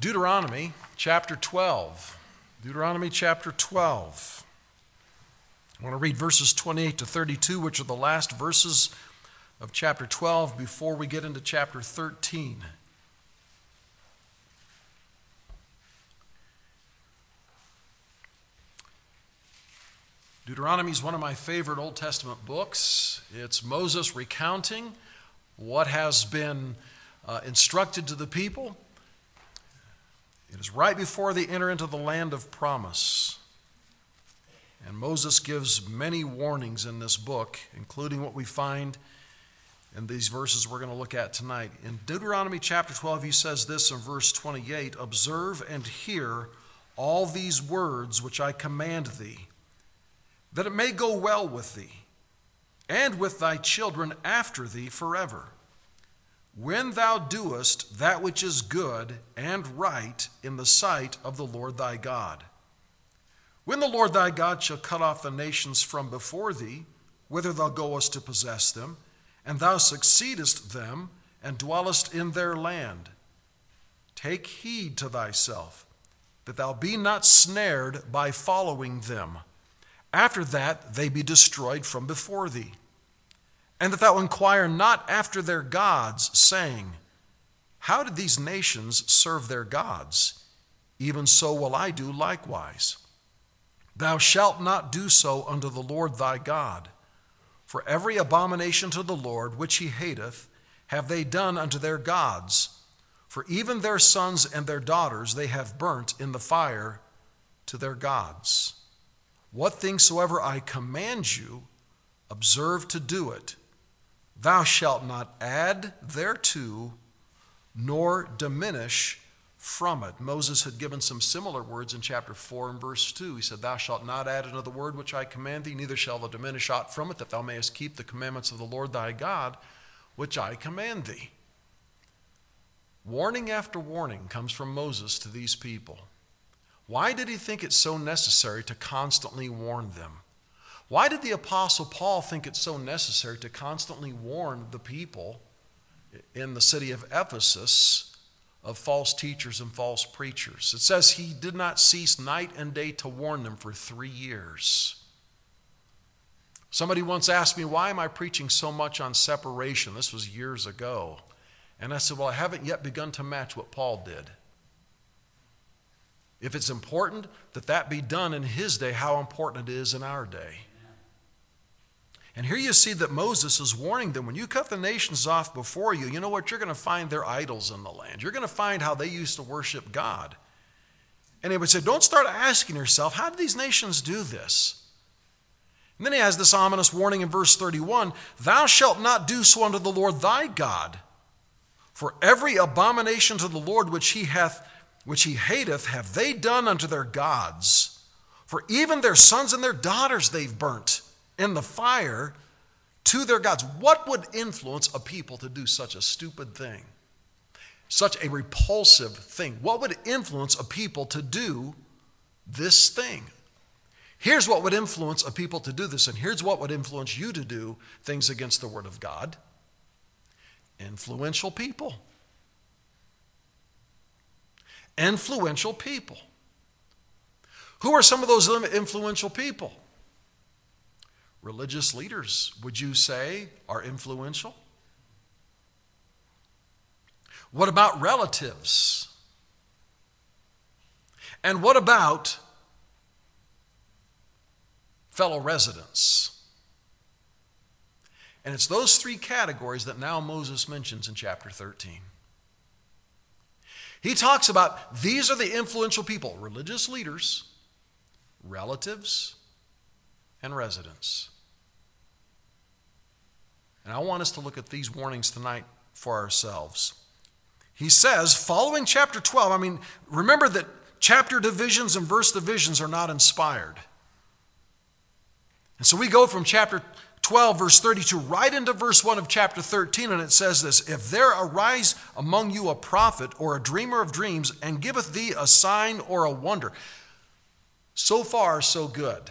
Deuteronomy chapter 12. Deuteronomy chapter 12. I want to read verses 28 to 32, which are the last verses of chapter 12 before we get into chapter 13. Deuteronomy is one of my favorite Old Testament books. It's Moses recounting what has been instructed to the people. It is right before they enter into the land of promise. And Moses gives many warnings in this book, including what we find in these verses we're going to look at tonight. In Deuteronomy chapter 12, he says this in verse 28, "Observe and hear all these words which I command thee, that it may go well with thee, and with thy children after thee forever, when thou doest that which is good and right in the sight of the Lord thy God. When the Lord thy God shall cut off the nations from before thee, whither thou goest to possess them, and thou succeedest them, and dwellest in their land. Take heed to thyself, that thou be not snared by following them, after that they be destroyed from before thee. And that thou inquire not after their gods, saying, How did these nations serve their gods? Even so will I do likewise. Thou shalt not do so unto the Lord thy God. For every abomination to the Lord which he hateth have they done unto their gods. For even their sons and their daughters they have burnt in the fire to their gods. What things soever I command you, observe to do it. Thou shalt not add thereto, nor diminish from it." Moses had given some similar words in chapter 4 and verse 2. He said, "Thou shalt not add unto the word which I command thee, neither shalt thou diminish aught from it, that thou mayest keep the commandments of the Lord thy God, which I command thee." Warning after warning comes from Moses to these people. Why did he think it so necessary to constantly warn them? Why did the Apostle Paul think it so necessary to constantly warn the people in the city of Ephesus of false teachers and false preachers? It says he did not cease night and day to warn them for 3 years. Somebody once asked me, why am I preaching so much on separation? This was years ago. And I said, well, I haven't yet begun to match what Paul did. If it's important that that be done in his day, how important it is in our day. And here you see that Moses is warning them, when you cut the nations off before you, you know what? You're going to find their idols in the land. You're going to find how they used to worship God. And he would say, don't start asking yourself, how did these nations do this? And then he has this ominous warning in verse 31, "Thou shalt not do so unto the Lord thy God, for every abomination to the Lord which he hateth have they done unto their gods. For even their sons and their daughters they've burnt in the fire to their gods." What would influence a people to do such a stupid thing? Such a repulsive thing? What would influence a people to do this thing? Here's what would influence a people to do this, and here's what would influence you to do things against the Word of God. Influential people. Influential people. Who are some of those influential people? Religious leaders, would you say, are influential? What about relatives? And what about fellow residents? And it's those 3 categories that now Moses mentions in chapter 13. He talks about these are the influential people: religious leaders, relatives, and residents. And I want us to look at these warnings tonight for ourselves. He says, following chapter 12, remember that chapter divisions and verse divisions are not inspired. And so we go from chapter 12, verse 32, right into verse 1 of chapter 13, and it says this: "If there arise among you a prophet or a dreamer of dreams, and giveth thee a sign or a wonder." So far, so good.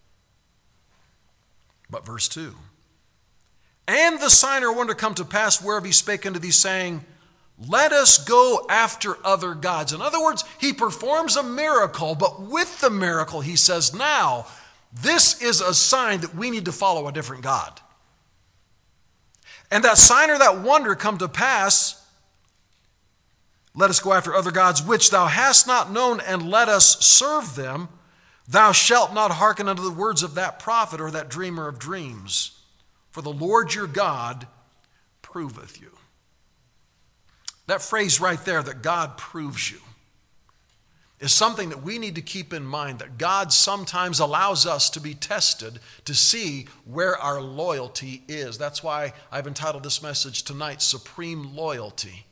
But verse 2, "And the sign or wonder come to pass whereof he spake unto thee, saying, let us go after other gods. In other words, he performs a miracle, but with the miracle, he says, now, this is a sign that we need to follow a different God. And that sign or that wonder come to pass, let us go after other gods which thou hast not known, and let us serve them. Thou shalt not hearken unto the words of that prophet or that dreamer of dreams. For the Lord your God proveth you. That phrase right there, that God proves you, is something that we need to keep in mind, that God sometimes allows us to be tested to see where our loyalty is. That's why I've entitled this message tonight, Supreme Loyalty.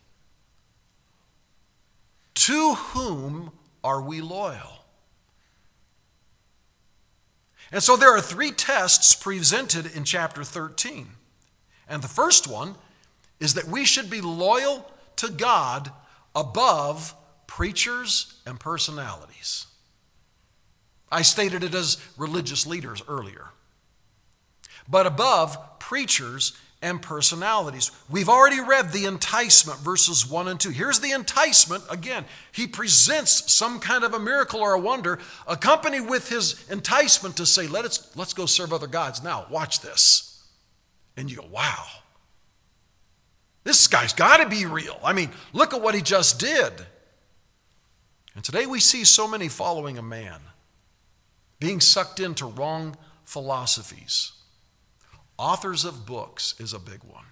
To whom are we loyal? And so there are three tests presented in chapter 13. And the first one is that we should be loyal to God above preachers and personalities. I stated it as religious leaders earlier. But above preachers and personalities. We've already read the enticement, verses 1 and 2. Here's the enticement. Again, he presents some kind of a miracle or a wonder, accompanied with his enticement to say, let's go serve other gods. Now, watch this. And you go, wow. This guy's got to be real. I mean, look at what he just did. And today we see so many following a man, being sucked into wrong philosophies. Authors of books is a big one.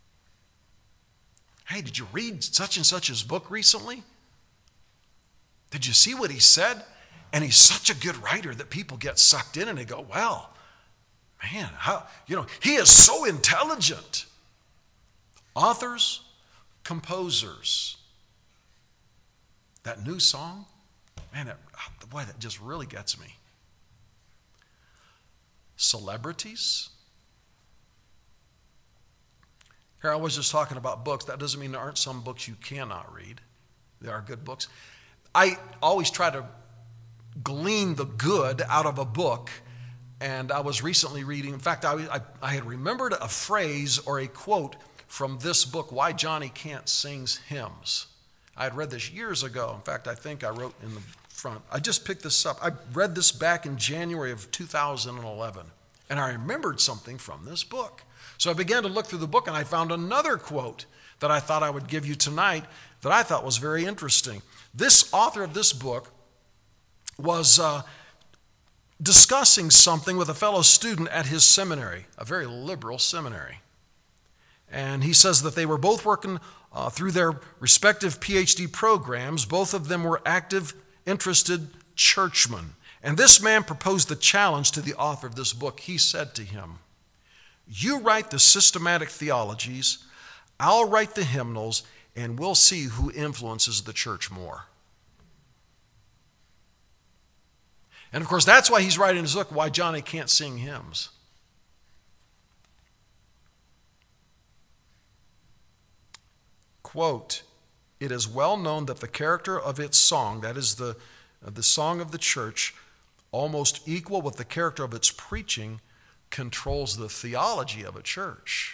Hey, did you read such and such's book recently? Did you see what he said? And he's such a good writer that people get sucked in and they go, well, man, he is so intelligent. Authors, composers. That new song, man, that just really gets me. Celebrities. Here I was just talking about books. That doesn't mean there aren't some books you cannot read. There are good books. I always try to glean the good out of a book. And I was recently reading, in fact, I had remembered a phrase or a quote from this book, Why Johnny Can't Sings Hymns. I had read this years ago. In fact, I think I wrote in the front. I just picked this up. I read this back in January of 2011. And I remembered something from this book. So I began to look through the book and I found another quote that I thought I would give you tonight that I thought was very interesting. This author of this book was discussing something with a fellow student at his seminary, a very liberal seminary. And he says that they were both working through their respective PhD programs. Both of them were active, interested churchmen. And this man proposed the challenge to the author of this book. He said to him, you write the systematic theologies, I'll write the hymnals, and we'll see who influences the church more. And of course, that's why he's writing his book, Why Johnny Can't Sing Hymns. Quote, it is well known that the character of its song, that is the song of the church, almost equal with the character of its preaching, controls the theology of a church.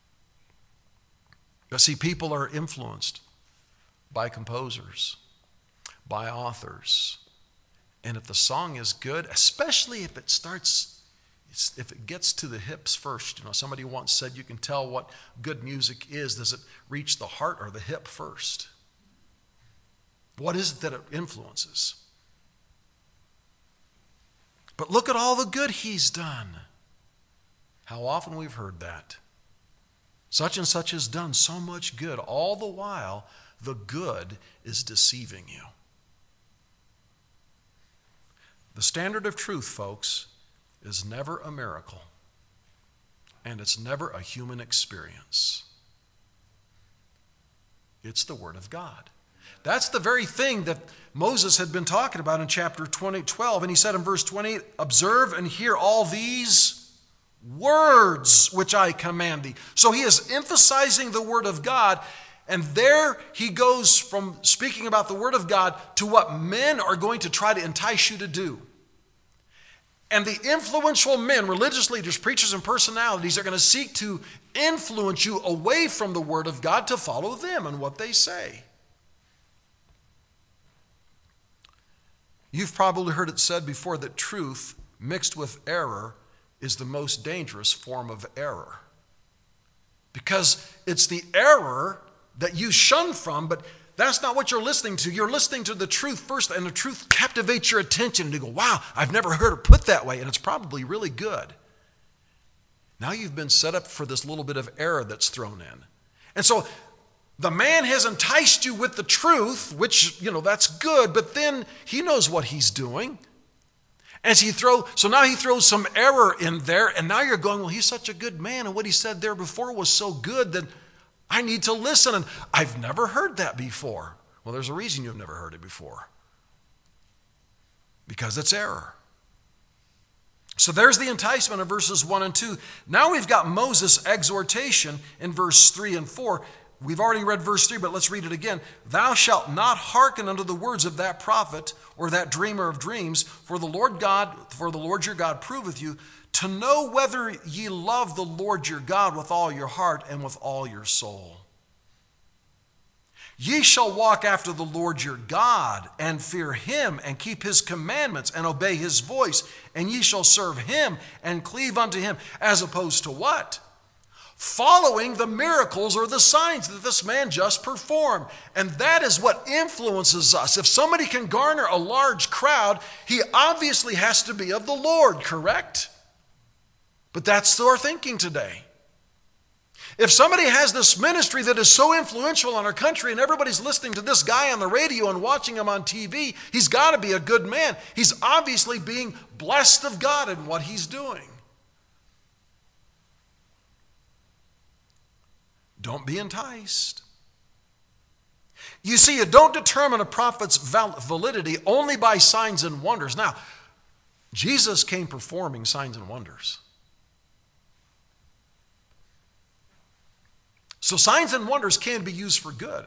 But see, people are influenced by composers, by authors. And if the song is good, especially if if it gets to the hips first, somebody once said you can tell what good music is. Does it reach the heart or the hip first? What is it that it influences? But look at all the good he's done. How often we've heard that. Such and such has done so much good. All the while, the good is deceiving you. The standard of truth, folks, is never a miracle, and it's never a human experience. It's the Word of God. That's the very thing that Moses had been talking about in chapter 12, and he said in verse 28, observe and hear all these words which I command thee. So he is emphasizing the Word of God, and there he goes from speaking about the Word of God to what men are going to try to entice you to do. And the influential men, religious leaders, preachers, and personalities are going to seek to influence you away from the Word of God to follow them and what they say. You've probably heard it said before that truth mixed with error is the most dangerous form of error. Because it's the error that you shun from, but that's not what you're listening to. You're listening to the truth first, and the truth captivates your attention. And you go, wow, I've never heard it put that way, and it's probably really good. Now you've been set up for this little bit of error that's thrown in. And so the man has enticed you with the truth, which, that's good, but then he knows what he's doing. So now he throws some error in there, and now you're going, well, he's such a good man, and what he said there before was so good that I need to listen, and I've never heard that before. Well, there's a reason you've never heard it before. Because it's error. So there's the enticement of verses 1 and 2. Now we've got Moses' exhortation in verse 3 and 4. We've already read verse 3, but let's read it again. Thou shalt not hearken unto the words of that prophet or that dreamer of dreams, for the Lord your God proveth you, to know whether ye love the Lord your God with all your heart and with all your soul. Ye shall walk after the Lord your God and fear him and keep his commandments and obey his voice, and ye shall serve him and cleave unto him, as opposed to what? Following the miracles or the signs that this man just performed. And that is what influences us. If somebody can garner a large crowd, he obviously has to be of the Lord, correct? But that's our thinking today. If somebody has this ministry that is so influential in our country and everybody's listening to this guy on the radio and watching him on TV, he's got to be a good man. He's obviously being blessed of God in what he's doing. Don't be enticed. You see, you don't determine a prophet's validity only by signs and wonders. Now, Jesus came performing signs and wonders. So signs and wonders can be used for good.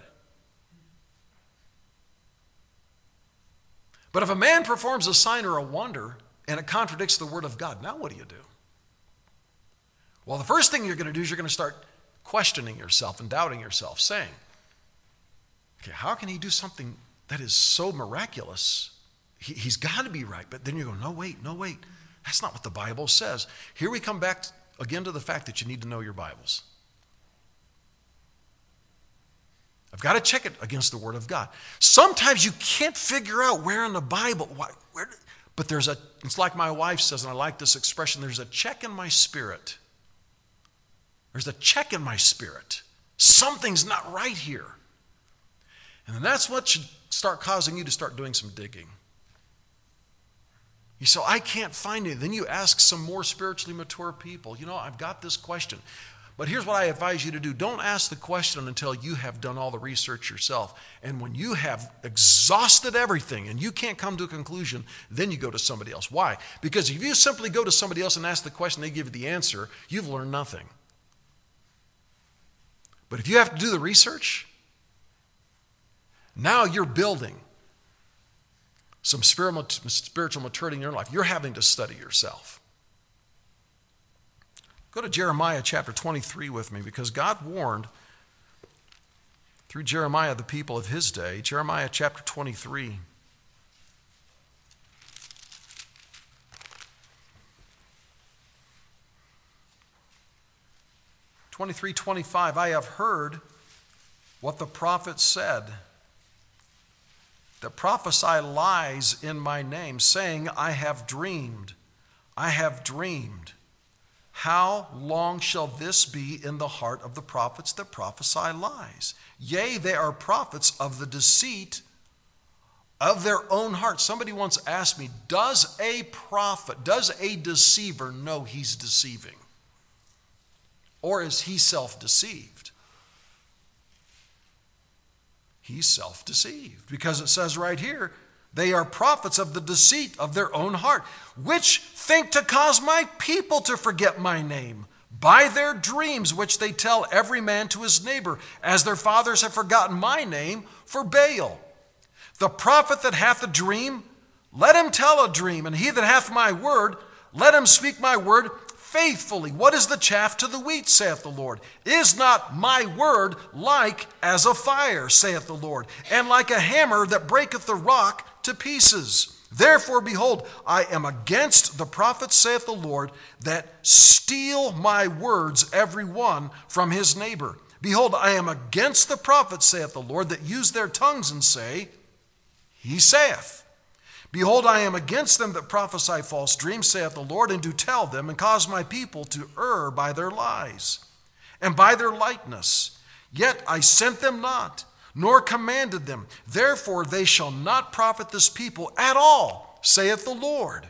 But if a man performs a sign or a wonder and it contradicts the word of God, now what do you do? Well, the first thing you're going to do is you're going to start questioning yourself and doubting yourself, saying, okay, how can he do something that is so miraculous? He's got to be right. But then you go, no, wait. That's not what the Bible says. Here we come back again to the fact that you need to know your Bibles. I've got to check it against the Word of God. Sometimes you can't figure out where in the Bible, but it's like my wife says, and I like this expression, there's a check in my spirit. There's a check in my spirit. Something's not right here. And that's what should start causing you to start doing some digging. You say, I can't find it. Then you ask some more spiritually mature people, I've got this question. But here's what I advise you to do. Don't ask the question until you have done all the research yourself. And when you have exhausted everything and you can't come to a conclusion, then you go to somebody else. Why? Because if you simply go to somebody else and ask the question, they give you the answer, you've learned nothing. But if you have to do the research, now you're building some spiritual maturity in your life. You're having to study yourself. Go to Jeremiah chapter 23 with me, because God warned through Jeremiah the people of his day. Jeremiah chapter 23. (23:25) I have heard what the prophet said, that prophesy lies in my name, saying, I have dreamed. How long shall this be in the heart of the prophets that prophesy lies? Yea, they are prophets of the deceit of their own heart. Somebody once asked me, does a deceiver know he's deceiving? Or is he self-deceived? He's self-deceived, because it says right here, they are prophets of the deceit of their own heart, which think to cause my people to forget my name by their dreams, which they tell every man to his neighbor, as their fathers have forgotten my name for Baal. The prophet that hath a dream, let him tell a dream, and he that hath my word, Let him speak my word faithfully. What is the chaff to the wheat, saith the Lord? Is not my word like as a fire, saith the Lord, and like a hammer that breaketh the rock to pieces? Therefore, behold, I am against the prophets, saith the Lord, that steal my words every one from his neighbor. Behold, I am against the prophets, saith the Lord, that use their tongues and say, He saith. Behold, I am against them that prophesy false dreams, saith the Lord, and do tell them, and cause my people to err by their lies, and by their likeness. Yet I sent them not, nor commanded them. Therefore they shall not profit this people at all, saith the Lord.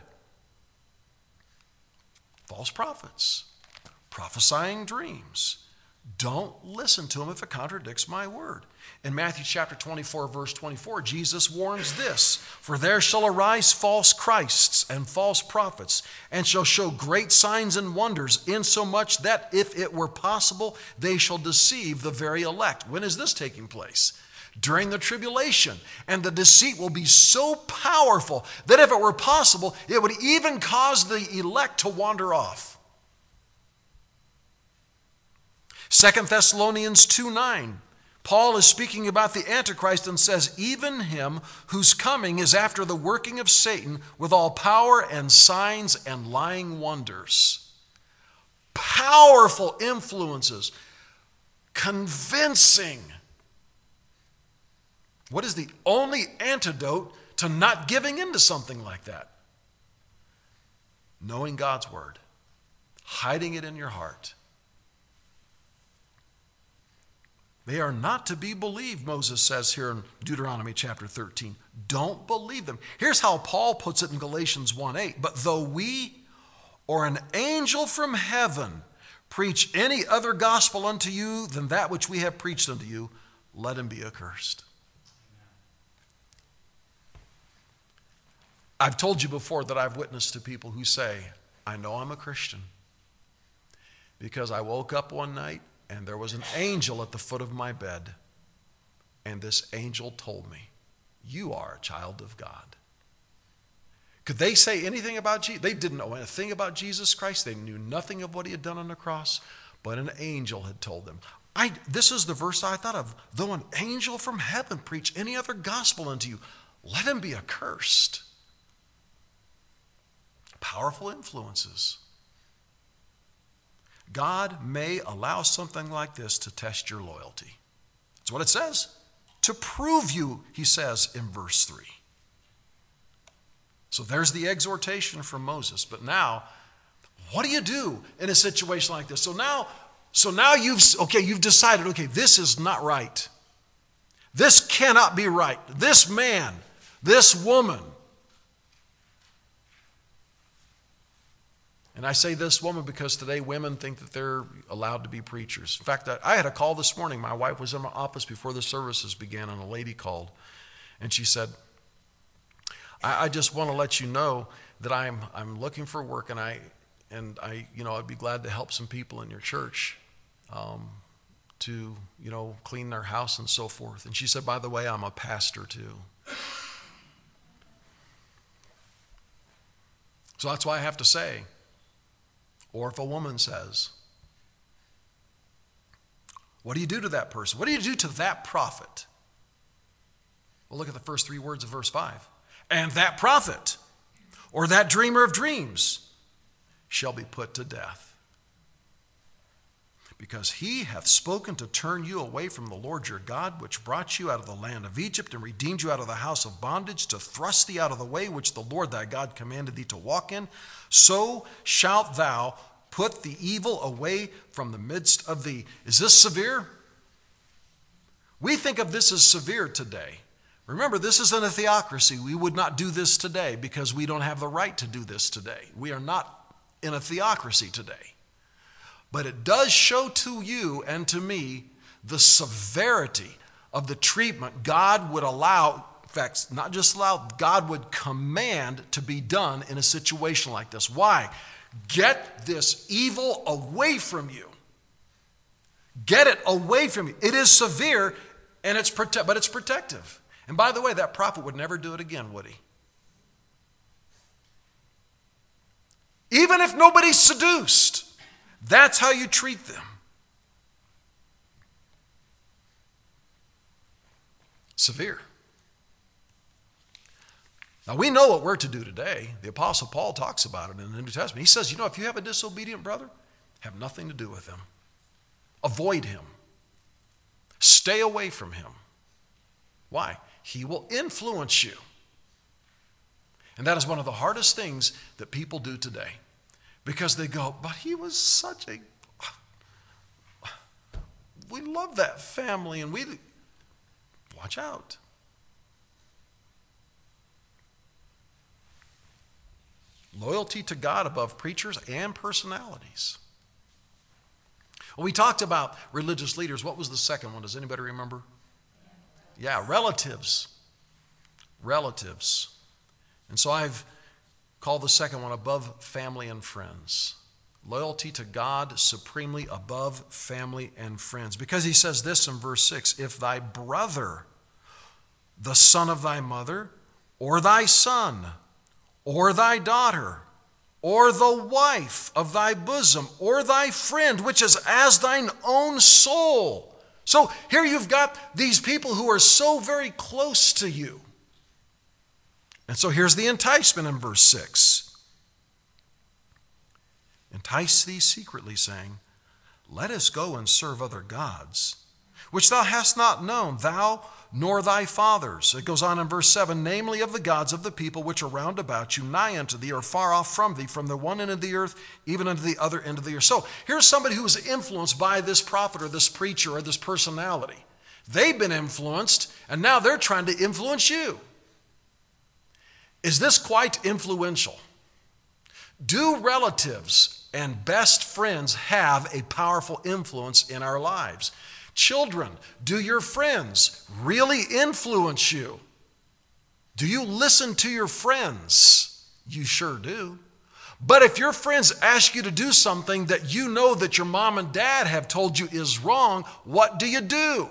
False prophets, prophesying dreams. Don't listen to them if it contradicts my word. In Matthew chapter 24, verse 24, Jesus warns this, For there shall arise false Christs and false prophets, and shall show great signs and wonders, insomuch that if it were possible, they shall deceive the very elect. When is this taking place? During the tribulation. And the deceit will be so powerful that if it were possible, it would even cause the elect to wander off. 2 Thessalonians 2:9. Paul is speaking about the Antichrist and says, Even him whose coming is after the working of Satan with all power and signs and lying wonders. Powerful influences. Convincing. What is the only antidote to not giving into something like that? Knowing God's word. Hiding it in your heart. They are not to be believed, Moses says here in Deuteronomy chapter 13. Don't believe them. Here's how Paul puts it in Galatians 1:8. But though we or an angel from heaven preach any other gospel unto you than that which we have preached unto you, let him be accursed. I've told you before that I've witnessed to people who say, I know I'm a Christian because I woke up one night and there was an angel at the foot of my bed. And this angel told me, you are a child of God. Could they say anything about Jesus? They didn't know anything about Jesus Christ. They knew nothing of what he had done on the cross. But an angel had told them. This is the verse I thought of. Though an angel from heaven preach any other gospel unto you, let him be accursed. Powerful influences. God may allow something like this to test your loyalty. That's what it says. To prove you, he says in verse 3. So there's the exhortation from Moses. But now, what do you do in a situation like this? So now you've decided, okay, this is not right. This cannot be right. This man, this woman. And I say this woman because today women think that they're allowed to be preachers. In fact, I had a call this morning. My wife was in my office before the services began, and a lady called. And she said, I just want to let you know that I'm looking for work, and I'd be glad to help some people in your church to clean their house and so forth. And she said, by the way, I'm a pastor too. So that's why I have to say, or if a woman says, what do you do to that person? What do you do to that prophet? Well, look at the first three words of verse 5. And that prophet, or that dreamer of dreams, shall be put to death. Because he hath spoken to turn you away from the Lord your God, which brought you out of the land of Egypt, and redeemed you out of the house of bondage, to thrust thee out of the way which the Lord thy God commanded thee to walk in. So shalt thou put the evil away from the midst of thee. Is this severe? We think of this as severe today. Remember, this isn't a theocracy. We would not do this today because we don't have the right to do this today. We are not in a theocracy today. But it does show to you and to me the severity of the treatment God would allow, in fact, not just allow, God would command to be done in a situation like this. Why? Get this evil away from you. Get it away from you. It is severe, and but it's protective. And by the way, that prophet would never do it again, would he? Even if nobody's seduced, that's how you treat them. Severe. Now, we know what we're to do today. The Apostle Paul talks about it in the New Testament. He says, if you have a disobedient brother, have nothing to do with him. Avoid him. Stay away from him. Why? He will influence you. And that is one of the hardest things that people do today. Because they go, but he was such a... We love that family and we... Watch out. Loyalty to God above preachers and personalities. Well, we talked about religious leaders. What was the second one? Does anybody remember? Yeah, relatives. Relatives. And so I've called the second one above family and friends. Loyalty to God supremely above family and friends. Because he says this in verse 6, if thy brother, the son of thy mother, or thy son, or thy daughter, or the wife of thy bosom, or thy friend, which is as thine own soul. So here you've got these people who are so very close to you. And so here's the enticement in verse 6. Entice thee secretly, saying, let us go and serve other gods, which thou hast not known, thou nor thy fathers. It goes on in verse 7, namely of the gods of the people which are round about you, nigh unto thee, or far off from thee, from the one end of the earth, even unto the other end of the earth. So here's somebody who was influenced by this prophet or this preacher or this personality. They've been influenced, and now they're trying to influence you. Is this quite influential? Do relatives and best friends have a powerful influence in our lives? Children, do your friends really influence you? Do you listen to your friends? You sure do. But if your friends ask you to do something that you know that your mom and dad have told you is wrong, what do you do?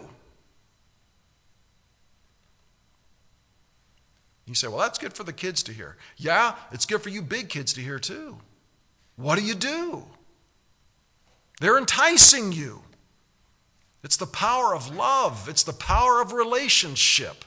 You say, well, that's good for the kids to hear. Yeah, it's good for you big kids to hear too. What do? They're enticing you. It's the power of love. It's the power of relationship.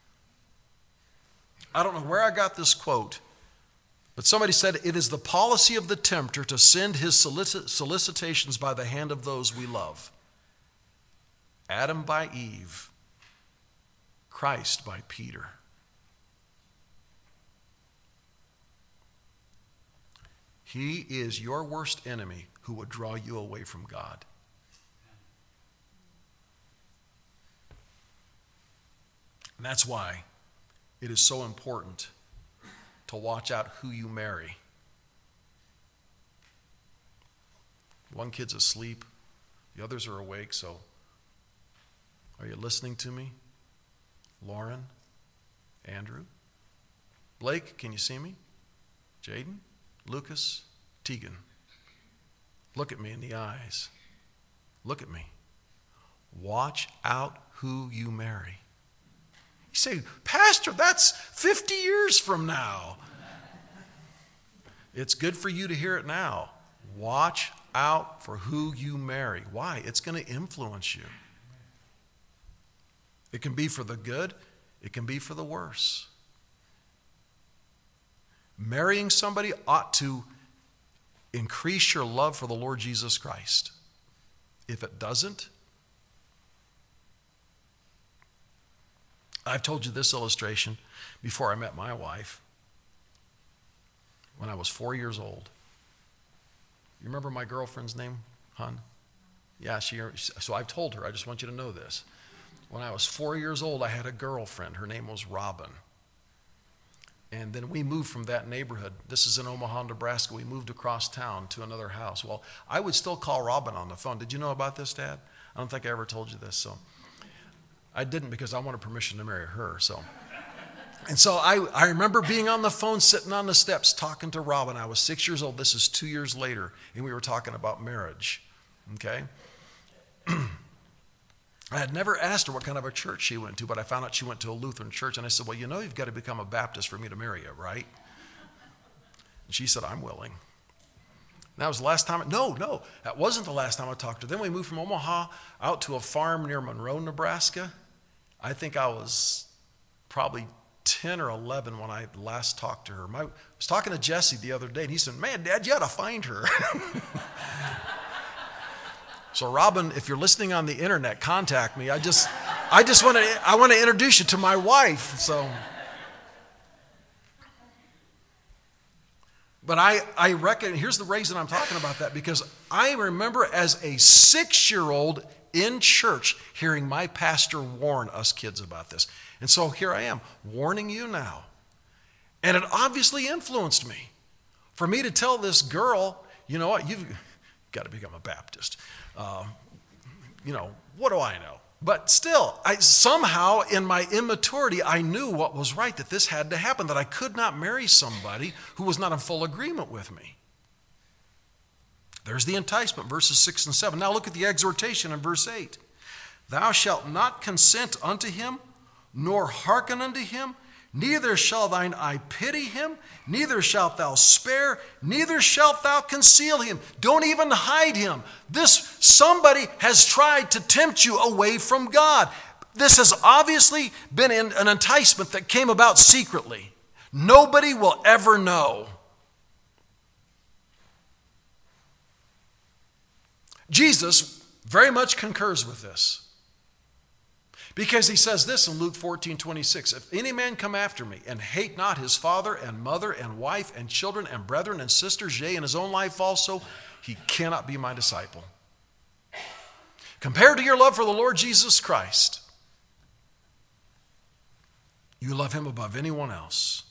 I don't know where I got this quote, but somebody said, it is the policy of the tempter to send his solicitations by the hand of those we love. Adam by Eve, Christ by Peter. He is your worst enemy who would draw you away from God. And that's why it is so important to watch out who you marry. One kid's asleep, the others are awake, so are you listening to me? Lauren, Andrew, Blake, can you see me? Jaden, Lucas, Tegan, look at me in the eyes. Look at me. Watch out who you marry. You say, Pastor, that's 50 years from now. It's good for you to hear it now. Watch out for who you marry. Why? It's going to influence you. It can be for the good. It can be for the worse. Marrying somebody ought to increase your love for the Lord Jesus Christ. If it doesn't, I've told you this illustration before I met my wife. When I was 4 years old. You remember my girlfriend's name, hon? Yeah, so I've told her, I just want you to know this. When I was 4 years old, I had a girlfriend. Her name was Robin. And then we moved from that neighborhood. This is in Omaha, Nebraska. We moved across town to another house. Well, I would still call Robin on the phone. Did you know about this, Dad? I don't think I ever told you this. So I didn't, because I wanted permission to marry her. And so I remember being on the phone, sitting on the steps, talking to Robin. I was 6 years old. This is 2 years later, and we were talking about marriage. Okay? I had never asked her what kind of a church she went to, but I found out she went to a Lutheran church, and I said, well, you've got to become a Baptist for me to marry you, right? And she said, I'm willing. That was the last time. No, that wasn't the last time I talked to her. Then we moved from Omaha out to a farm near Monroe, Nebraska. I think I was probably 10 or 11 when I last talked to her. I was talking to Jesse the other day, and he said, "Man, Dad, you ought to find her." So, Robin, if you're listening on the internet, contact me. I want to introduce you to my wife. So, but I reckon, here's the reason I'm talking about that, because I remember as a 6-year-old in church hearing my pastor warn us kids about this. And so here I am, warning you now. And it obviously influenced me. For me to tell this girl, you know what, you've got to become a Baptist. What do I know? But still, somehow in my immaturity, I knew what was right, that this had to happen, that I could not marry somebody who was not in full agreement with me. There's the enticement, verses 6 and 7. Now look at the exhortation in verse 8. Thou shalt not consent unto him, nor hearken unto him, neither shall thine eye pity him, neither shalt thou spare, neither shalt thou conceal him. Don't even hide him. Somebody has tried to tempt you away from God. This has obviously been an enticement that came about secretly. Nobody will ever know. Jesus very much concurs with this, because he says this in Luke 14:26, if any man come after me and hate not his father and mother and wife and children and brethren and sisters, yea, and his own life also, he cannot be my disciple. Compared to your love for the Lord Jesus Christ, you love him above anyone else.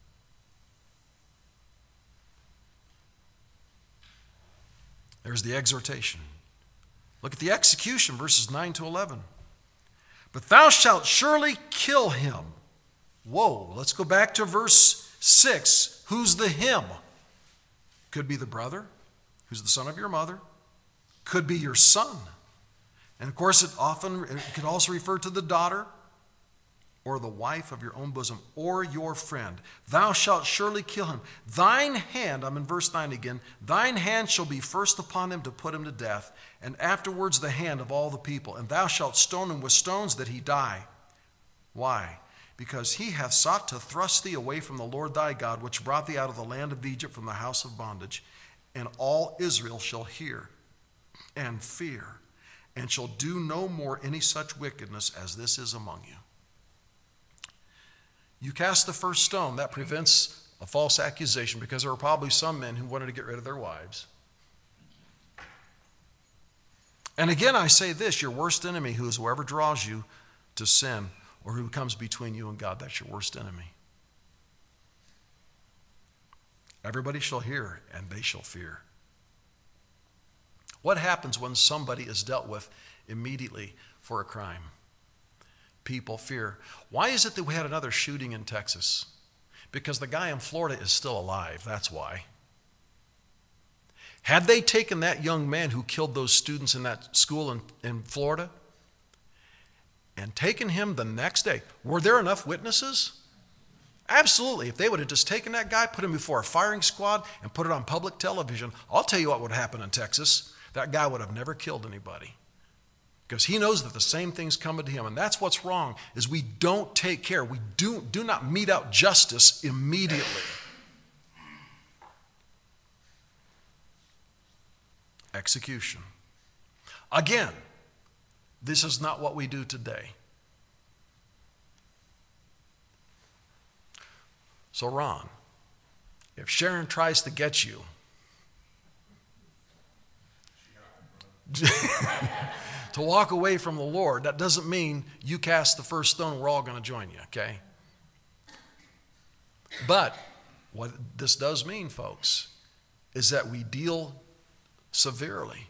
There's the exhortation. Look at the execution, verses 9 to 11. But thou shalt surely kill him. Whoa, let's go back to verse 6. Who's the him? Could be the brother, who's the son of your mother. Could be your son. And of course, it could also refer to the daughter, or the wife of your own bosom, or your friend. Thou shalt surely kill him. Thine hand, I'm in verse 9 again, thine hand shall be first upon him to put him to death, and afterwards the hand of all the people. And thou shalt stone him with stones that he die. Why? Because he hath sought to thrust thee away from the Lord thy God, which brought thee out of the land of Egypt from the house of bondage. And all Israel shall hear and fear, and shall do no more any such wickedness as this is among you. You cast the first stone. That prevents a false accusation, because there were probably some men who wanted to get rid of their wives. And again, I say this, your worst enemy, who is whoever draws you to sin or who comes between you and God, that's your worst enemy. Everybody shall hear and they shall fear. What happens when somebody is dealt with immediately for a crime? People fear. Why is it that we had another shooting in Texas? Because the guy in Florida is still alive. That's why. Had they taken that young man who killed those students in that school in Florida and taken him the next day, were there enough witnesses? Absolutely. If they would have just taken that guy, put him before a firing squad, and put it on public television, I'll tell you what would happen in Texas. That guy would have never killed anybody. Because he knows that the same thing's coming to him. And that's what's wrong, is we don't take care. We do not mete out justice immediately. Execution. Again, this is not what we do today. So Ron, if Sharon tries to get you to walk away from the Lord, that doesn't mean you cast the first stone, we're all going to join you, okay? But what this does mean, folks, is that we deal severely.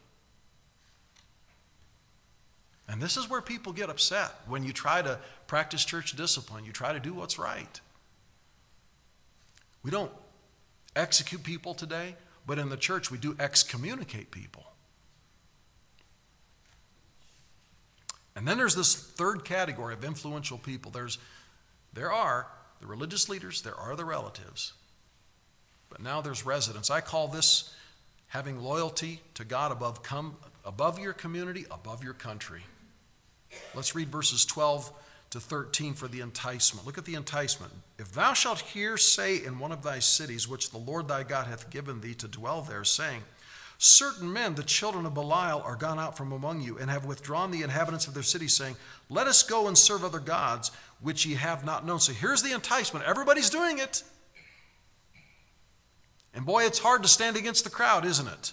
And this is where people get upset when you try to practice church discipline. You try to do what's right. We don't execute people today, but in the church we do excommunicate people. And then there's this third category of influential people. There are the religious leaders, there are the relatives. But now there's residents. I call this Having loyalty to God above your community, above your country. Let's read verses 12 to 13 for the enticement. Look at the enticement. If thou shalt hear say in one of thy cities, which the Lord thy God hath given thee to dwell there, saying, certain men, the children of Belial, are gone out from among you, and have withdrawn the inhabitants of their cities, saying, let us go and serve other gods, which ye have not known. So here's the enticement. Everybody's doing it. And boy, it's hard to stand against the crowd, isn't it?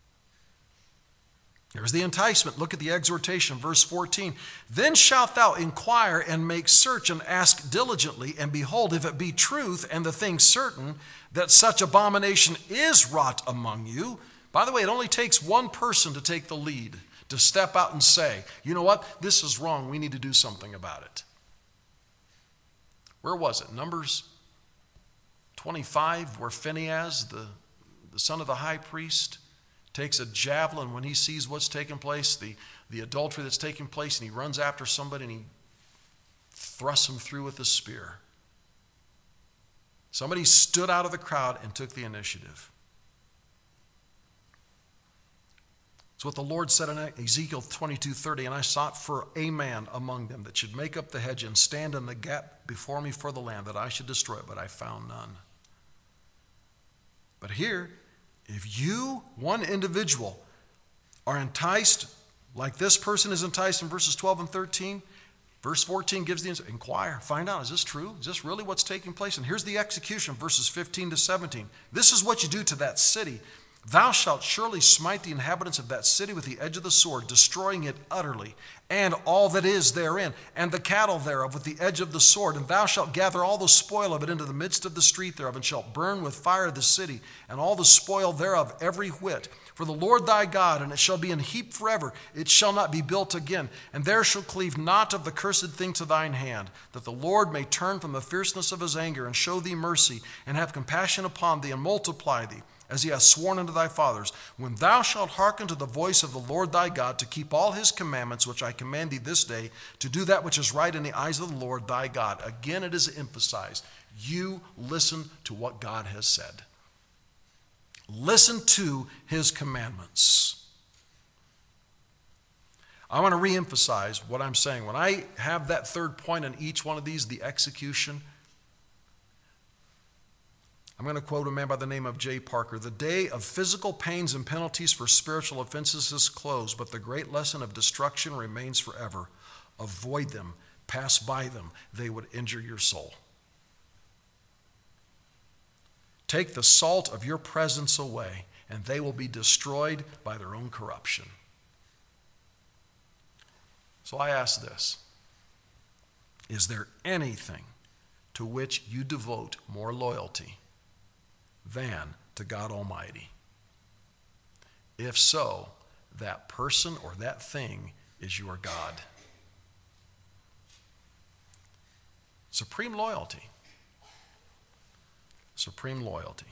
Here's the enticement. Look at the exhortation, verse 14. Then shalt thou inquire and make search and ask diligently, and behold, if it be truth and the thing certain that such abomination is wrought among you. By the way, it only takes one person to take the lead, to step out and say, you know what, this is wrong, we need to do something about it. Where was it? Numbers 25, where Phinehas, the son of the high priest, takes a javelin when he sees what's taking place, the adultery that's taking place, and he runs after somebody and he thrusts him through with a spear. Somebody stood out of the crowd and took the initiative. It's what the Lord said in Ezekiel 22:30, and I sought for a man among them that should make up the hedge and stand in the gap before me for the land, that I should destroy it, but I found none. But here, if you, one individual, are enticed, like this person is enticed in verses 12 and 13, verse 14 gives the answer. Inquire, find out, is this true? Is this really what's taking place? And here's the execution, verses 15 to 17. This is what you do to that city. Thou shalt surely smite the inhabitants of that city with the edge of the sword, destroying it utterly, and all that is therein, and the cattle thereof with the edge of the sword. And thou shalt gather all the spoil of it into the midst of the street thereof, and shalt burn with fire the city, and all the spoil thereof every whit. For the Lord thy God, and it shall be an heap forever, it shall not be built again. And there shall cleave not of the cursed thing to thine hand, that the Lord may turn from the fierceness of his anger, and show thee mercy, and have compassion upon thee, and multiply thee, as he hath sworn unto thy fathers, when thou shalt hearken to the voice of the Lord thy God, to keep all his commandments, which I command thee this day, to do that which is right in the eyes of the Lord thy God. Again, it is emphasized, you listen to what God has said. Listen to his commandments. I want to reemphasize what I'm saying. When I have that third point in each one of these, the execution, I'm going to quote a man by the name of J. Parker. The day of physical pains and penalties for spiritual offenses is closed, but the great lesson of destruction remains forever. Avoid them. Pass by them. They would injure your soul. Take the salt of your presence away, and they will be destroyed by their own corruption. So I ask this. Is there anything to which you devote more loyalty than to God Almighty? If so, that person or that thing is your God. Supreme loyalty. Supreme loyalty.